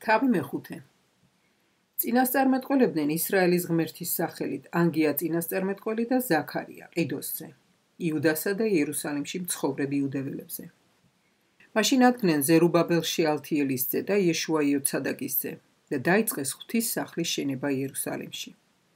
თავი მეხუთე. წინასწარმეტყველებდნენ ისრაელის ღმერთის სახელით ანგია წინასწარმეტყველი და ზაქარია ყიდოსზე, იუდასა და იერუსალიმში მცხოვრებ იუდეველებზე. მაშინ ადგნენ ზერუბაბელ შეალთიელისძე და იეშუა იოცადაკისძე და დაიწყეს ღვთის სახლის შენება იერუსალიმში.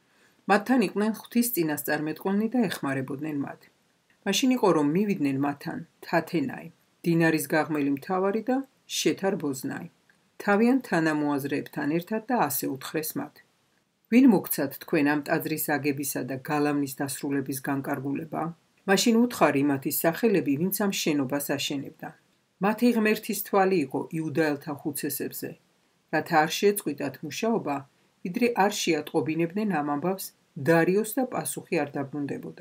მათთან იყვნენ ღვთის წინასწარმეტყველნი და ეხმარებოდნენ მათ. მაშინ იყო რომ მივიდნენ მათთან თათენაი, დინარის გაღმელი მთავარი და შეთარ ბოზნაი, თავიანთ თანამოაზრეებთან ერთად და ასე უთხრეს მათ. ვინ მოგცათ თქვენ ამ ტაძრის აგებისა და გალავნის დასრულების განკარგულება? მაშინ უთხარი მათის სახელები, ვინც ამ შენობას აშენებდა. მათი ღმერთის თვალი იყო იუდაელთა ხუცესებზე, რათა არ შეეწყვიტათ მუშაობა, ვიდრე არ შეატყობინებდნენ ამ ამბავს დარიოს და პასუხი არ დაბრუნდებოდა.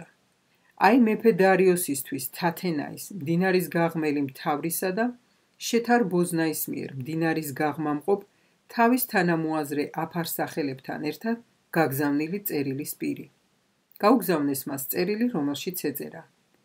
აი მეფე დარიოსისთვის თათენაის, მდინარის გაღმელი მთავრისა და შეთარ ბოზნაის მიერ მდინარის გაღმამყოფ თავის თანამოაზრე აფარსახელებთან ერთად გაგზავნილი წერილის პირი. გაუგზავნეს მას წერილი, რომელშიც ეწერა: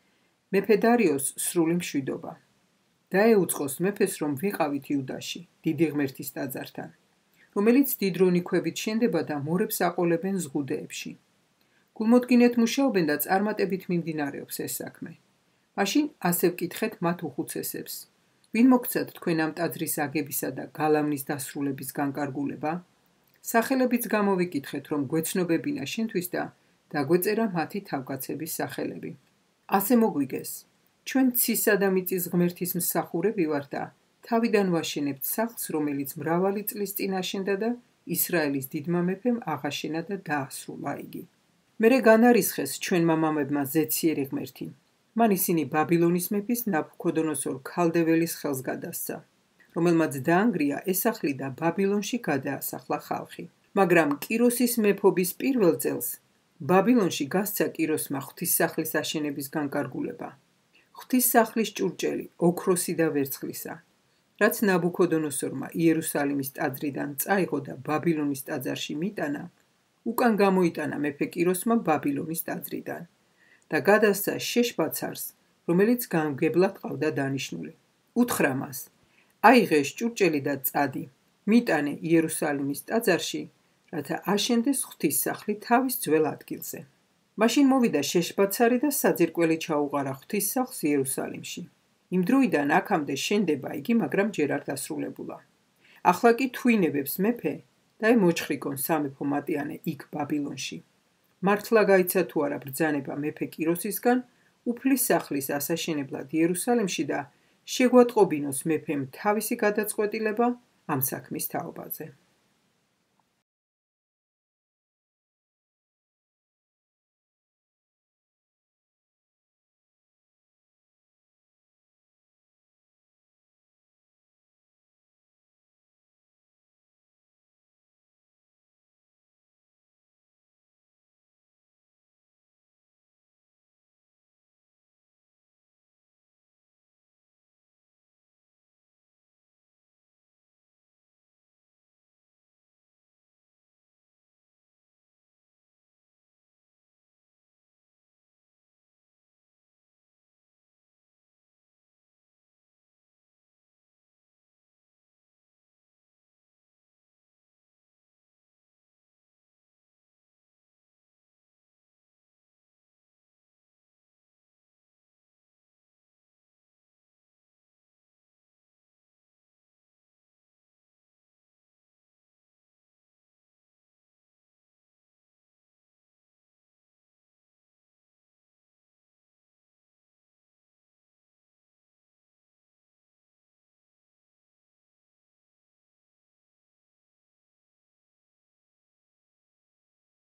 მეფე დარიოს სრული მშვიდობა. დაეუწყოს მეფეს, რომ ვიყავით იუდაში, დიდი ღმერთის ტაძართან, რომელიც დიდრონი ქვებით შენდება და მორებს აყოლებენ ზღუდეებში. გულმოდგინეთ მუშაობენ და წარმატებით მიმდინარეობს ეს საქმე. მაშინ ასე ვკითხეთ მათ უხუცესებს: ვინ მოგცათ თქვენ ამ ტაძრის აგებისა და გალავნის დასრულების განკარგულება? სახელებიც გამოვიკითხეთ, რომ გვეცნობებინა შენთვის და დაგვეწერა მათი თავკაცების სახელები. ასე მოგვიგეს, ჩვენ ცისა და მიწის ღმერთის მსახურები ვართ და თავიდან ვაშენებთ სახლს, რომელიც მრავალი წლის წინ აშენდა და ისრაელის დიდმა მეფემ აღაშენა და დაასრულა იგი. მერე განარისხეს ჩვენმა მამებმა ზეციერი ღმერთი. მან ისინი ბაბილონის მეფის ნაბუქოდონოსორ ქალდეველის ხელს გადასცა, რომელმაც დაანგრია ეს სახლი და ბაბილონში გადაასახლა ხალხი. მაგრამ კიროსის მეფობის პირველ წელს ბაბილონში გასცა კიროსმა ღვთისსახლის აშენების განკარგულება. ღვთისსახლის ჭურჭელი ოქროსი და ვერცხლისა, რაც ნაბუქოდონოსორმა იერუსალიმის ტაძრიდან წაიღო და ბაბილონის ტაძარში მიტანა, უკან გამოიტანა მეფე კიროსმა ბაბილონის ტაძრიდან და გადასცა შეშბაცარს, რომელიც გამგებლად ყავდა დანიშნული. უთხრა მას: აიღე ეს ჭურჭელი და წადი, მიტანე იერუსალიმის ტაძარში, რათა აშენდეს ღვთისსახლი თავის ძველ ადგილზე. მაშინ მოვიდა შეშბაცარი და საძირკველი ჩაუყარა ღვთისსახლს იერუსალიმში. იმ დროიდან აქამდე შენდება იგი, მაგრამ ჯერ არ დასრულებულა. ახლა კი თვინებებს მეფე და მოჩხრიკონ სამეფო მატიანე იქ ბაბილონში. მართლა გაიცა თუ არა ბრძანება მეფე კიროსისგან უფლის სახლის ასაშენებლად იერუსალიმში და შეგვატყობინოს მეფემ თავისი გადაწყვეტილება ამ საქმის თაობაზე.